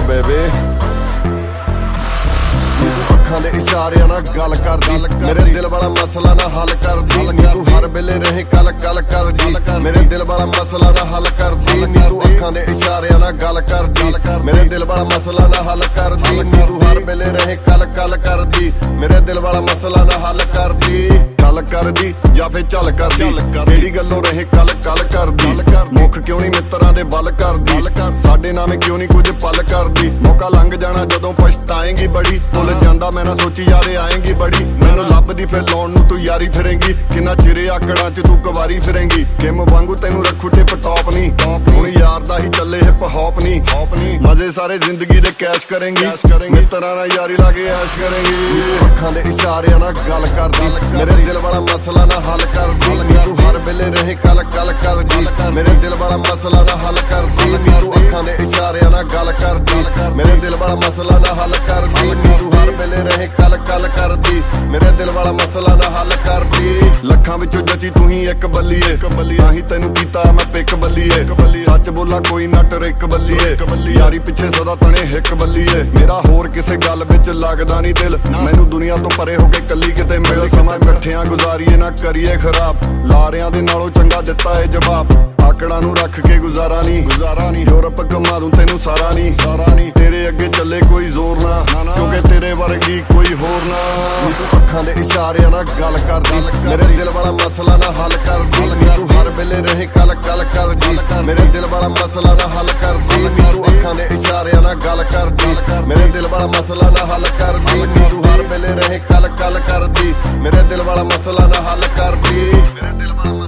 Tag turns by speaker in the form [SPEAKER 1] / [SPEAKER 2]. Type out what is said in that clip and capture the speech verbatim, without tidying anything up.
[SPEAKER 1] ਬੇਬੇ ਅੱਖਾਂ ਦੇ ਇਸ਼ਾਰਿਆਂ ਨਾਲ ਗੱਲ ਕਰਦੀ ਮੇਰੇ ਦਿਲ ਵਾਲਾ ਮਸਲਾ ਨਾ ਹੱਲ ਕਰਦੀ ਤੂੰ ਹਰ ਵੇਲੇ ਰਹੇ ਕਲ ਕਲ ਕਰਦੀ ਮੇਰੇ ਦਿਲ ਵਾਲਾ ਮਸਲਾ ਨਾ ਹੱਲ ਕਰਦੀ ਤੂੰ ਅੱਖਾਂ ਦੇ ਇਸ਼ਾਰਿਆਂ ਨਾਲ ਗੱਲ ਕਰਦੀ ਮੇਰੇ ਦਿਲ ਵਾਲਾ ਮਸਲਾ ਨਾ ਹੱਲ ਕਰਦੀ ਤੂੰ ਹਰ ਵੇਲੇ ਰਹੇ ਕਲ ਕਲ ਕਰਦੀ ਮੇਰੇ ਦਿਲ ਵਾਲਾ ਮਸਲਾ ਨਾ ਹੱਲ ਕਰਦੀ ਗੱਲ ਕਰਦੀ ਜਾਂ ਫੇ ਚੱਲ ਕਰਦੀ ਕਿਹੜੀ ਗੱਲੋਂ ਰਹੇ ਕਲ ਕਲ ਕਰਦੀ ਮੁੱਖ ਕਿਉਂ ਨਹੀਂ ਮਿੱਤਰਾਂ ਦੇ ਬਲ ਕਰਦੀ ਸਾਡੇ ਨਾਵੇਂ ਕਿਉਂ ਨਹੀਂ ਕੁਝ ਪਲ ਕਰਦੀ ਮੌਕਾ ਲੰਘ ਜਾਣਾ ਜਦੋਂ ਪਛਤਾਏਂਗੀ ਬੜੀ ਭੁੱਲ ਜਾਂਦਾ ਮੈਂ ਨਾ ਸੋਚੀ ਯਾਰੇ ਆਏਂਗੀ ਬੜੀ ਮੈਨੂੰ ਲੱਭਦੀ ਫਿਰ ਲਾਉਣ ਨੂੰ ਤੂੰ ਯਾਰੀ ਫਿਰੇਂਗੀ ਕਿੰਨਾ ਚਿਰੇ ਆਕੜਾਂ ਚ ਤੂੰ ਕੁਵਾਰੀ ਫਿਰੇਂਗੀ ਕਿਮ ਵਾਂਗੂ ਤੈਨੂੰ ਰੱਖੂ ਟਿਪ ਟੌਪ ਨਹੀਂ ਹੁਣ ਯਾਰ ਦਾ ਹੀ ਚੱਲੇ ਹਿਪ ਹੌਪ ਨਹੀਂ ਮਜ਼ੇ ਸਾਰੇ ਜ਼ਿੰਦਗੀ ਦੇ ਕੈਸ਼ ਕਰੇਂਗੀ ਮਿੱਤਰਾਂ ਨਾਲ ਯਾਰੀ ਲਾ ਕੇ ਐਸ਼ ਕਰੇਂਗੀ ਅੱਖਾਂ ਦੇ ਇਸ਼ਾਰਿਆਂ ਨਾਲ ਗੱਲ ਕਰਦੀ ਮੇਰੇ ਦਿਲ ਵਾਲਾ ਮਸਲਾ ਨਾ ਹੱਲ ਕਰਦੀ ਤੂੰ ਹਰ ਵੇਲੇ ਰਹੇ ਕਲ ਕਲ ਕਰਦੀ ਮੇਰੇ ਦਿਲ ਵਾਲਾ ਮਸਲਾ ਨਾ ਹੱਲ ਕਰਦੀ ਤੂੰ ਅੱਖਾਂ ਦੇ ਇਸ਼ਾਰਿਆਂ ਨਾਲ ਗੱਲ ਕਰਦੀ ਮੇਰੇ ਦਿਲ ਵਾਲਾ ਮਸਲਾ ਨਾ ਹੱਲ ਕਰਦੀ ਤੂੰ ਹਰ ਵੇਲੇ ਰਹੇ ਕਲ ਕਲ ਕਰਦੀ ਮੇਰੇ ਦਿਲ ਵਾਲਾ ਮਸਲਾ ਨਾ ਹੱਲ ਕਰਦੀ ਲੱਖਾਂ ਵਿੱਚੋਂ ਜੱਜੀ ਤੂੰ ਹੀ ਇੱਕ ਬੱਲੀਏ ਤਾਂ ਹੀ ਤੈਨੂੰ ਕੀਤਾ ਮੈਂ ਪਿੱਕ ਬੱਲੀਏ ਸੱਚ ਬੋਲਾਂ ਕੋਈ ਨਾ ਟਰਿਕ ਬੱਲੀਏ ਯਾਰੀ ਪਿੱਛੇ ਸਦਾ ਤਣੇ ਹਿੱਕ ਬੱਲੀਏ ਮੇਰਾ ਹੋਰ ਕਿਸੇ ਗੱਲ ਵਿੱਚ ਲੱਗਦਾ ਨਹੀਂ ਦਿਲ ਮੈਨੂੰ ਦੁਨੀਆ ਤੋਂ ਪਰੇ ਹੋ ਕੇ ਕੱਲੀ ਕਿਤੇ ਮਿਲ ਸਮਾਂ ਇਕੱਠਿਆਂ ਗੁਜ਼ਾਰੀਏ ਨਾ ਕਰੀਏ ਖਰਾਬ ਲਾਰਿਆਂ ਦੇ ਨਾਲੋਂ ਚੰਗਾ ਦਿੱਤਾ ਏ ਜਵਾਬ ਆਕੜਾਂ ਨੂੰ ਰੱਖ ਕੇ ਗੁਜ਼ਾਰਾ ਨਹੀਂ ਗੁਜ਼ਾਰਾ ਨਹੀਂ ਯੂਰਪ ਘੁਮਾ ਦੂੰ ਤੈਨੂੰ ਸਾਰਾ ਨਹੀਂ ਸਾਰਾ ਨਹੀਂ ਤੇਰੇ ਅੱਗੇ ਚੱਲੇ ਕੋਈ ਜ਼ੋਰ ਨਾ ਕਿਉਂਕਿ ਤੇਰੇ ਵਰਗੀ ਕੋਈ ਹੋਰ ਨਾ ਤੂੰ ਅੱਖਾਂ ਦੇ ਇਸ਼ਾਰਿਆਂ ਨਾਲ ਗੱਲ ਕਰਦੀ ਮੇਰੇ ਦਿਲ ਵਾਲਾ ਮਸਲਾ ਨਾ ਹੱਲ ਕਰਦੀ ਤੂੰ ਹਰ ਵੇਲੇ ਰਹੇ ਕਲ ਕਲ ਕਰਦੀ ਮੇਰੇ ਦਿਲ ਵਾਲਾ ਮਸਲਾ ਨਾ ਹੱਲ ਕਰਦੀ ਤੂੰ ਅੱਖਾਂ ਦੇ ਇਸ਼ਾਰਿਆਂ ਨਾਲ ਗੱਲ ਕਰਦੀ ਮੇਰੇ ਦਿਲ ਵਾਲਾ ਮਸਲਾ ਨਾ ਹੱਲ ਕਰਦੀ ਤੂੰ ਹਰ ਵੇਲੇ ਰਹੇ ਕਲ ਕਲ ਕਰਦੀ ਮੇਰੇ ਦਿਲ ਵਾਲਾ ਮਸਲਾ ਨਾ ਹੱਲ ਕਰਦੀ ਮੇਰੇ ਦਿਲ ਵਾਲਾ